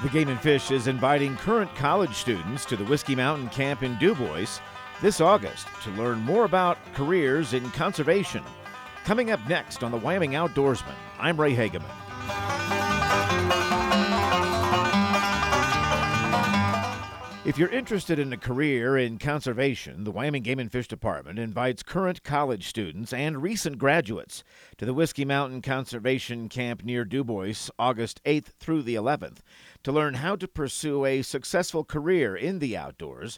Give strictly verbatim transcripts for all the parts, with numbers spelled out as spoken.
The Game and Fish is inviting current college students to the Whiskey Mountain Camp in DuBois this August to learn more about careers in conservation. Coming up next on the Wyoming Outdoorsman, I'm Ray Hageman. If you're interested in a career in conservation, the Wyoming Game and Fish Department invites current college students and recent graduates to the Whiskey Mountain Conservation Camp near DuBois, August eighth through the eleventh, to learn how to pursue a successful career in the outdoors.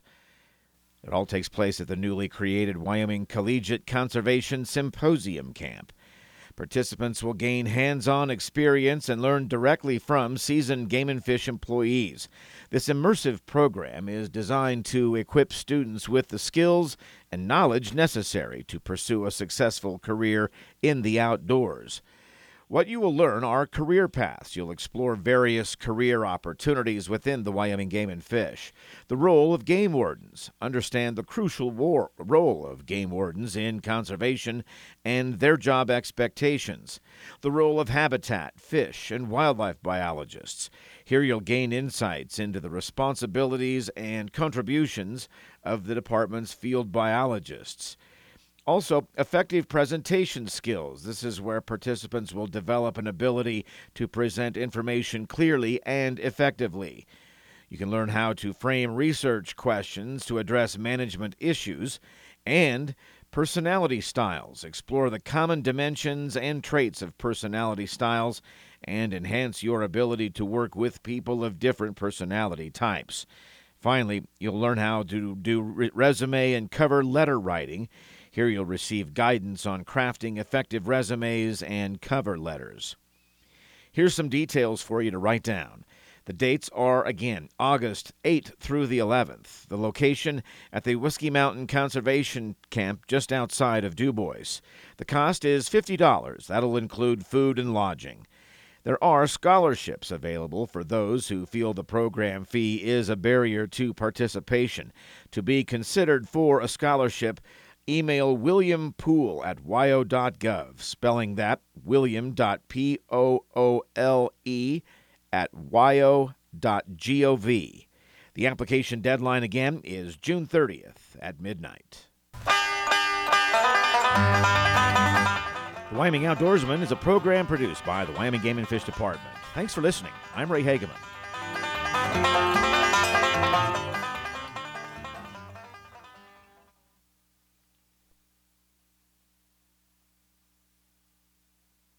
It all takes place at the newly created Wyoming Collegiate Conservation Symposium Camp. Participants will gain hands-on experience and learn directly from seasoned Game and Fish employees. This immersive program is designed to equip students with the skills and knowledge necessary to pursue a successful career in the outdoors. What you will learn are career paths. You'll explore various career opportunities within the Wyoming Game and Fish. The role of game wardens. Understand the crucial war- role of game wardens in conservation and their job expectations. The role of habitat, fish, and wildlife biologists. Here you'll gain insights into the responsibilities and contributions of the department's field biologists. Also, effective presentation skills. This is where participants will develop an ability to present information clearly and effectively. You can learn how to frame research questions to address management issues, and personality styles. Explore the common dimensions and traits of personality styles and enhance your ability to work with people of different personality types. Finally, you'll learn how to do resume and cover letter writing. Here you'll receive guidance on crafting effective resumes and cover letters. Here's some details for you to write down. The dates are, again, August eighth through the eleventh. The location at the Whiskey Mountain Conservation Camp just outside of DuBois. The cost is fifty dollars. That'll include food and lodging. There are scholarships available for those who feel the program fee is a barrier to participation. To be considered for a scholarship, email William Poole at wyo dot gov, spelling that william dot p-o-o-l-e at wyo dot gov. The application deadline again is June thirtieth at midnight. The Wyoming Outdoorsman is a program produced by the Wyoming Game and Fish Department. Thanks for listening. I'm Ray Hageman.